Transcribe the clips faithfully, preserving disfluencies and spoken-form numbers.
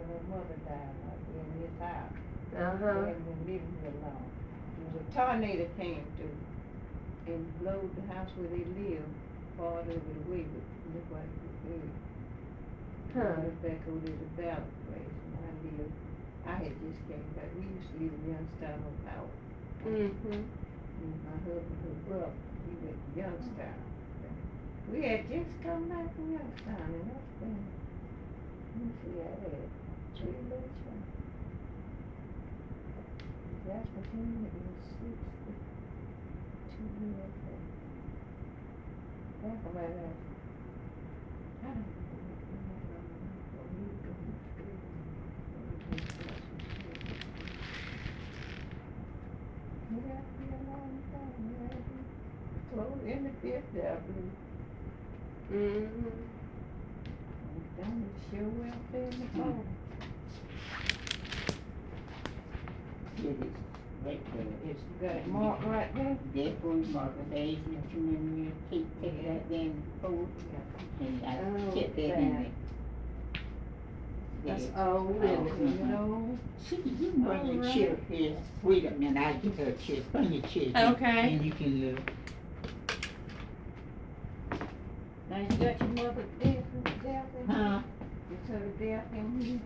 when her mother died, like in his house. Uh-huh. They hadn't been living here long. There was a tornado came through and blowed the house where they lived part of it away, but nobody could hear it. Huh. I was back over there at the Ballard place, and I lived, I had just came back, we used to live in Youngstown on Howard. Mm-hmm. And my husband, her brother, he went to Youngstown. We had just come back from Youngstown, and that's been, let me see, I had three little children. That's what he was sixty, two years old. That's about that. I don't know. what he was going to school. He got to be a long time, yeah. Close in the fifth, I believe. Mm-hmm. Down the show out there in the corner. It is right there. It's got it marked right there. Therefore, mark the days that you and you take, take that then forward, and I Oh, get that in that. there. That's Yeah. old, isn't it? Oh. You know, See, you can bring your Alright. chair here. Wait a minute, I'll get her a chair. Bring your chair here. Okay. And you can look. now you got your mother death, death in here? Huh? Is her death in here?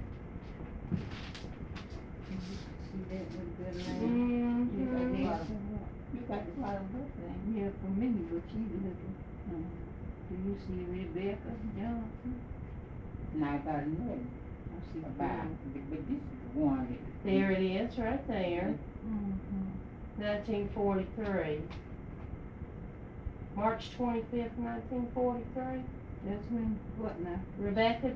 See that with good name? You got Mm-hmm. death in there? You got the bottom of her thing. Yeah, for me, but she looking. Uh, Do you see Rebecca Johnson? Now I got another I see about, but but this is the one that. There it is, right there, Mm-hmm. nineteen forty-three. March twenty-fifth, nineteen forty-three. That's when, what now? Rebecca.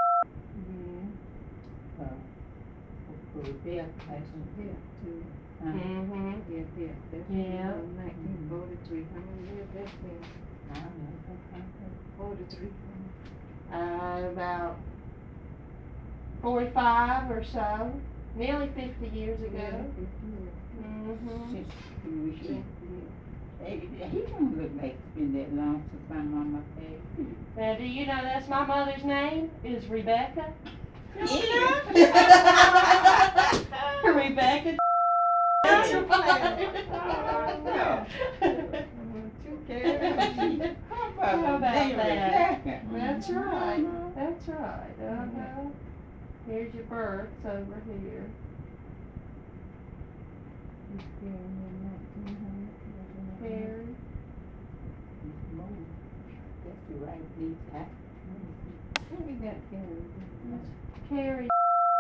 Yeah. Uh, For Rebecca, that's in death too. uh, Mm-hmm. Yeah, yeah, that's Yeah. nineteen forty-three, how many years that's been? I don't know. Forty-three. Uh, about forty-five or so, nearly fifty years ago. fifty years. Mm-hmm. Since he was Yeah, here. yeah. Hey, he don't look like it's been that long since my mama passed. Now, do you know that's my mother's name is Rebecca? Rebecca. That's her Two carrots. How about that? that? That's right. That's right. Uh-huh. Here's your births over here. Carrie. That's the right place. I- What we got carrots? Carrie.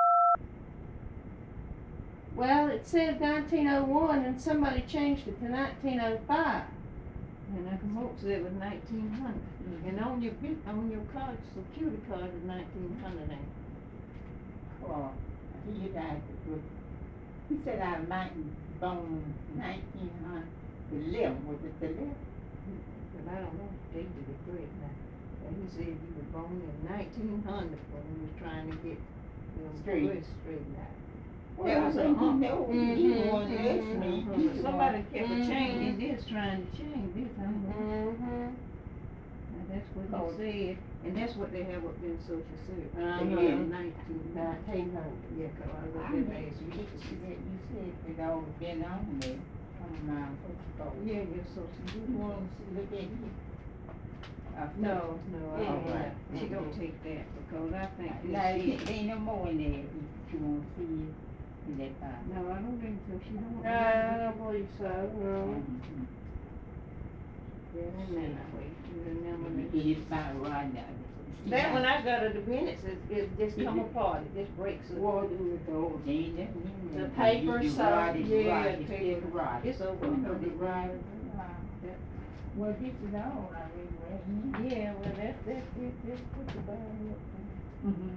Well, it said nineteen oh one and somebody changed it to nineteen oh five. And I come up to it was nineteen hundred. And on your big, on your card, security card is nineteen hundred, ain't it? Oh, he died. with- He said I might born nineteen hundred eleven. Was it the eleven? But I don't know if they did it correct now. But he said you were born in nineteen hundred when he was trying to get your Straight. voice straightened out. Well, That I was a think he hump. know. He Mhm, wanted to ask mhm, me. But He- somebody kept a Mhm. changing this, trying to change this, I don't know. Mm-hmm. And that's what Oh. he said, and that's what they have up in social service. Uh-huh. They have nineteen, nineteen hundred, yeah, cause I I looked didn't at ask that. you. You said you said it all been on there. On my social. Yeah, your social, You want to look at it? Uh, no, no, I don't, Mhm. like- she don't take that, because I think Now, that there she, there ain't no more in there if you want to see it in that file. no, I don't think so, she don't. Uh, I don't believe so, no. Mhm. Yeah, and then I wait, and then when It they- is about right now. See That how- when I got it to Bennett's, it, it just come apart, it just breaks it. Well, do it though. They ain't nothing in there. The paper, You- you so- ride it, you yeah, ride it, the it's paper. still ride it. It's over, You you know, know, they the ride ride. it. Well, this is all I read, right? Yeah, well, that's, that's, that's, that's put the Bible up. Mhm.